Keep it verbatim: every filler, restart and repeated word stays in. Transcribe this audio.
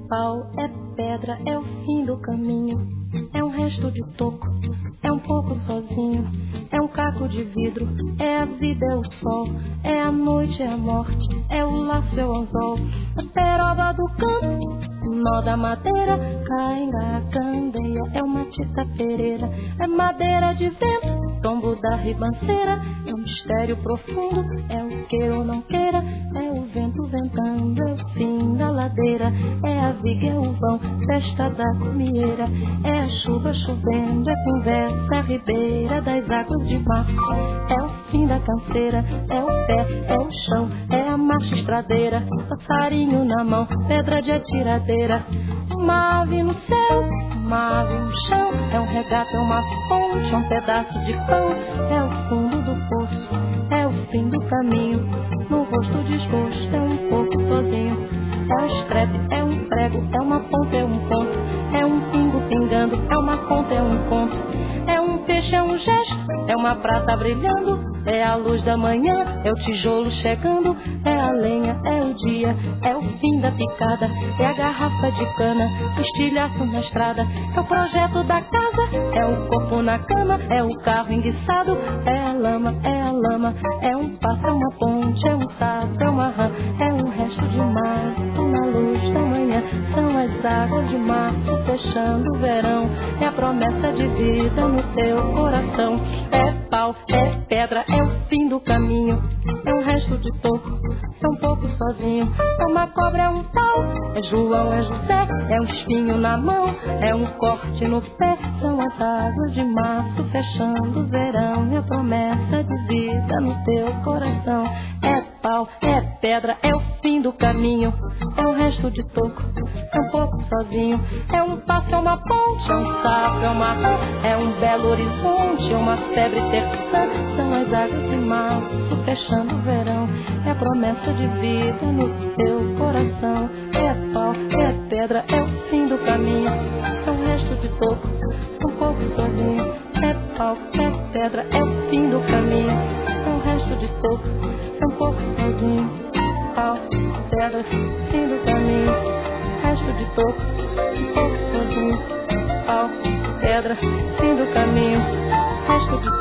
pau, é pedra, é o fim do caminho. É um resto de toco, é um pouco sozinho. É um caco de vidro, é a vida, é o sol. É a noite, é a morte, é o laço, é o anzol. A peroba do campo, nó da madeira, cainga, candeia, é uma tita pereira. É madeira de vento, tombo da ribanceira. É um mistério profundo, é o queira ou não queira. É o vento ventando, é o fim da ladeira. É a viga, é o vão, festa da comieira. É a chuva chovendo, é conversa, é a ribeira das águas de março. É o fim da canseira, é o pé, é o chão, é a marcha estradeira. Passarinho na mão, pedra de atiradeira. Uma ave no céu, uma ave no chão. É um regato, é uma fonte, é um pedaço de pão. É o fundo do poço, é o fim do caminho. No rosto desgosto, é um pouco sozinho. É um escrepe, é um prego, é uma ponta, é um ponto. É um pingo pingando, é uma conta, é um conto. É um peixe, é um gesto, é uma prata brilhando. É a luz da manhã, é o tijolo chegando. É a lenha, é o dia, é o fim da picada. É a garrafa de cana, o estilhaço na estrada. É o projeto da casa, é o corpo na cama. É o carro enguiçado, é a lama, é a lama. É um passo, é uma ponte, é um sapo, é uma rã. É um resto de mato na luz da manhã. São as águas de março fechando o verão. É a promessa de vida no teu coração. É pau, é pedra, é o fim do caminho. É um resto de toco, é um pouco sozinho. É uma cobra, é um pau, é João, é José. É um espinho na mão, é um corte no pé. São as águas de março fechando o verão. É a promessa de vida no teu coração. É pau, é pedra, é o fim do caminho. É um resto de toco, é um pouco sozinho. É um passo, é uma ponte, é um sapo, é uma rã. É um belo horizonte, é uma febre terçã. São as águas de março fechando o verão. É a promessa de vida no teu coração. É pau, é pedra, é o fim do caminho. É um resto de toco, é um pouco sozinho. É pau, é pedra, é o fim do caminho. É um resto de toco, é um pouco sozinho. Pau, pedra, fim do caminho. Resto de toco, um pouco sozinho. Pau, pedra, fim do caminho. Resto de